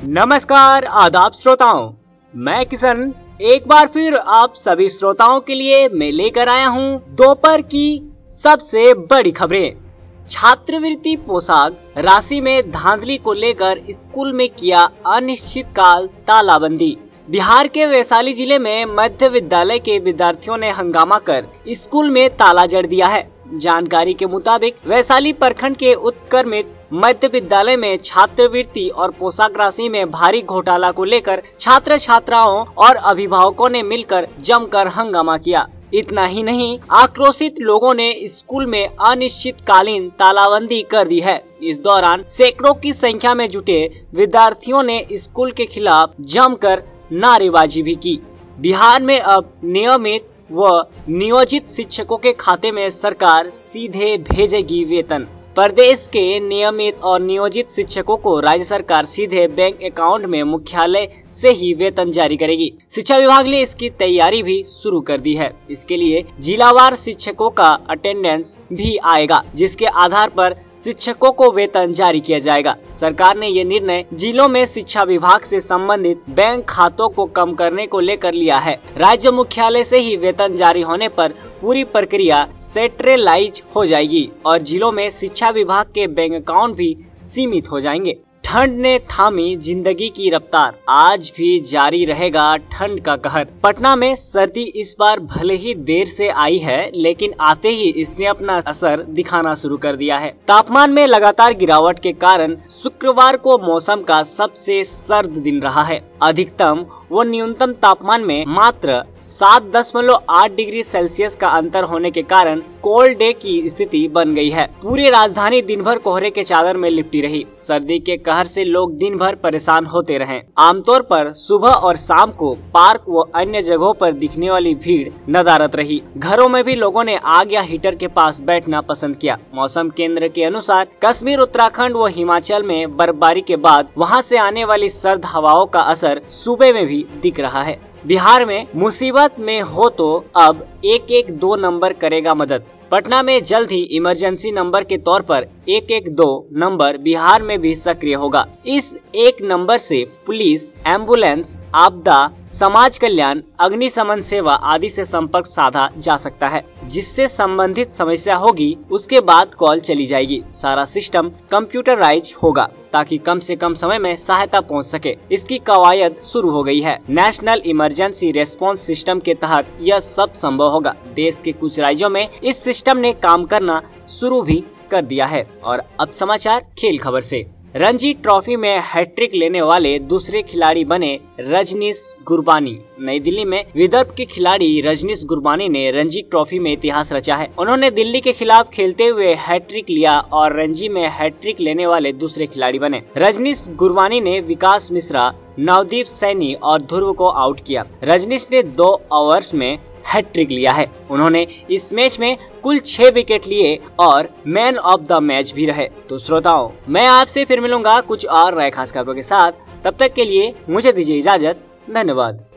नमस्कार आदाब श्रोताओं, मैं किशन एक बार फिर आप सभी श्रोताओं के लिए मैं लेकर आया हूं दोपहर की सबसे बड़ी खबरें। छात्रवृत्ति पोशाक राशि में धांधली को लेकर स्कूल में किया अनिश्चितकाल तालाबंदी। बिहार के वैशाली जिले में मध्य विद्यालय के विद्यार्थियों ने हंगामा कर स्कूल में ताला जड़ दिया है। जानकारी के मुताबिक वैशाली प्रखंड के उत्क्रमित मध्य विद्यालय में छात्रवृत्ति और पोशाक राशि में भारी घोटाला को लेकर छात्र छात्राओं और अभिभावकों ने मिलकर जमकर हंगामा किया। इतना ही नहीं, आक्रोशित लोगों ने स्कूल में अनिश्चितकालीन तालाबंदी कर दी है। इस दौरान सैकड़ों की संख्या में जुटे विद्यार्थियों ने स्कूल के खिलाफ जमकर नारेबाजी भी की। बिहार में अब नियमित व नियोजित शिक्षकों के खाते में सरकार सीधे भेजेगी वेतन। प्रदेश के नियमित और नियोजित शिक्षकों को राज्य सरकार सीधे बैंक अकाउंट में मुख्यालय से ही वेतन जारी करेगी। शिक्षा विभाग ने इसकी तैयारी भी शुरू कर दी है। इसके लिए जिलावार शिक्षकों का अटेंडेंस भी आएगा, जिसके आधार पर शिक्षकों को वेतन जारी किया जाएगा। सरकार ने ये निर्णय जिलों में शिक्षा विभाग से संबंधित बैंक खातों को कम करने को लेकर लिया है। राज्य मुख्यालय से ही वेतन जारी होने पर पूरी प्रक्रिया सेंट्रलाइज हो जाएगी और जिलों में शिक्षा विभाग के बैंक अकाउंट भी सीमित हो जाएंगे। ठंड ने थामी जिंदगी की रफ्तार, आज भी जारी रहेगा ठंड का कहर। पटना में सर्दी इस बार भले ही देर से आई है, लेकिन आते ही इसने अपना असर दिखाना शुरू कर दिया है। तापमान में लगातार गिरावट के कारण शुक्रवार को मौसम का सबसे सर्द दिन रहा है। अधिकतम व न्यूनतम तापमान में मात्र 7.8 डिग्री सेल्सियस का अंतर होने के कारण कोल्ड डे की स्थिति बन गई है। पूरी राजधानी दिन भर कोहरे के चादर में लिपटी रही। सर्दी के कहर से लोग दिन भर परेशान होते रहे। आमतौर पर सुबह और शाम को पार्क व अन्य जगहों पर दिखने वाली भीड़ नदारद रही। घरों में भी लोगों ने आग या हीटर के पास बैठना पसंद किया। मौसम केंद्र के अनुसार कश्मीर, उत्तराखंड व हिमाचल में बर्फबारी के बाद वहां से आने वाली सर्द हवाओं का असर सूबे में भी दिख रहा है। बिहार में मुसीबत में हो तो अब 112 नंबर करेगा मदद। पटना में जल्द ही इमरजेंसी नंबर के तौर पर 112 नंबर बिहार में भी सक्रिय होगा। इस एक नंबर से पुलिस, एम्बुलेंस, आपदा, समाज कल्याण, अग्निशमन सेवा आदि से संपर्क साधा जा सकता है। जिससे संबंधित समस्या होगी उसके बाद कॉल चली जाएगी। सारा सिस्टम कंप्यूटराइज होगा ताकि कम से कम समय में सहायता पहुंच सके। इसकी कवायद शुरू हो गई है। नेशनल इमरजेंसी रेस्पॉन्स सिस्टम के तहत यह सब संभव होगा। देश के कुछ राज्यों में इस सिस्टम ने काम करना शुरू भी कर दिया है। और अब समाचार खेल खबर से। रणजी ट्रॉफी में हैट्रिक लेने वाले दूसरे खिलाड़ी बने रजनीश गुरबानी। नई दिल्ली में विदर्भ के खिलाड़ी रजनीश गुरबानी ने रणजी ट्रॉफी में इतिहास रचा है। उन्होंने दिल्ली के खिलाफ खेलते हुए हैट्रिक लिया और रणजी में हैट्रिक लेने वाले दूसरे खिलाड़ी बने। रजनीश गुरबानी ने विकास मिश्रा, नवदीप सैनी और ध्रुव को आउट किया। रजनीश ने 2 ओवर्स में हैट्रिक लिया है। उन्होंने इस मैच में कुल 6 विकेट लिए और मैन ऑफ द मैच भी रहे। तो श्रोताओं, मैं आपसे फिर मिलूंगा कुछ और नए खास खबरों के साथ। तब तक के लिए मुझे दीजिए इजाजत। धन्यवाद।